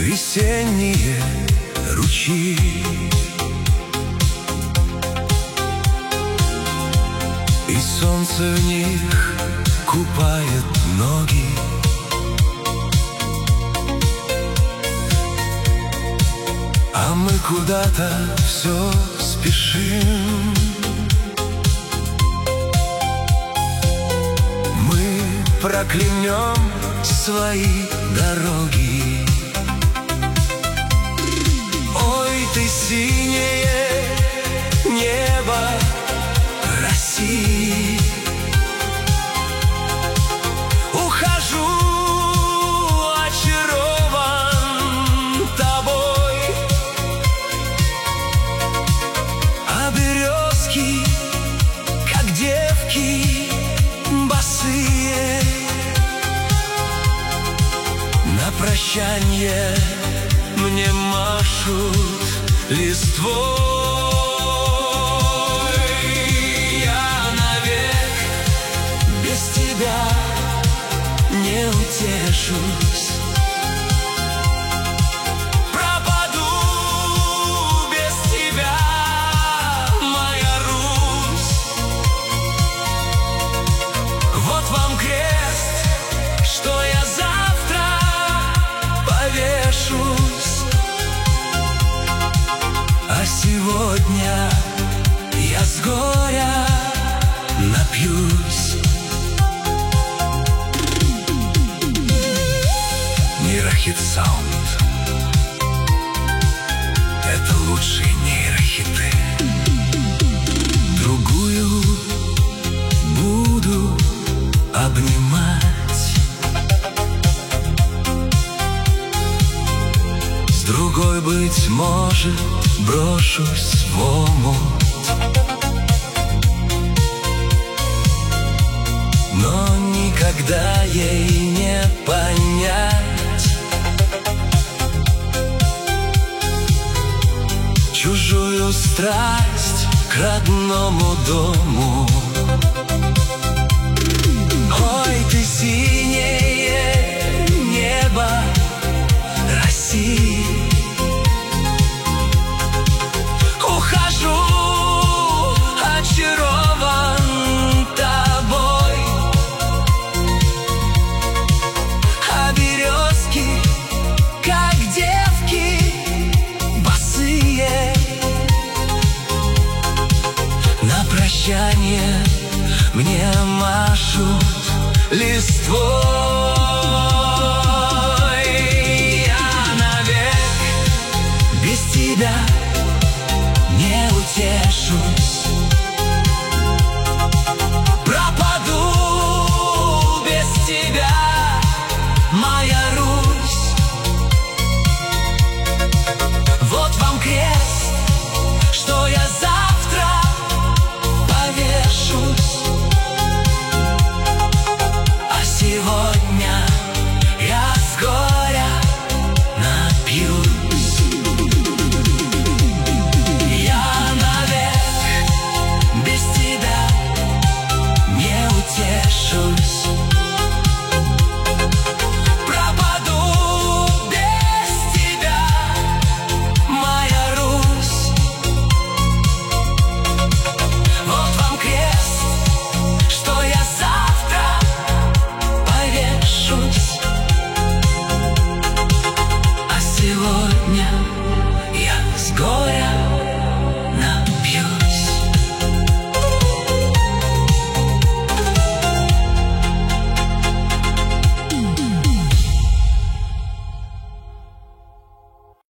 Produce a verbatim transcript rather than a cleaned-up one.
весенние ручьи. И солнце в них купает ноги. А мы куда-то все спешим. Мы проклянем свои дороги. Ой, ты синее небо России. Ухожу, очарован тобой. А березки, как девки босые, на прощанье мне машут листвой. Я навек без тебя не утешусь. Пропаду без тебя, моя Русь. Вот вам крест, что я завтра повешусь. А сегодня я с горя напьюсь. Нейрохит саунд — это лучшие нейрохиты. Другую буду обнимать, с другой, быть может, брошусь в омут. Но никогда ей не понять чужую страсть к родному дому. Ой, ты синее небо России. Ухожу, очарован тобой. А березки, как девки босые, на прощанье мне машут листвой.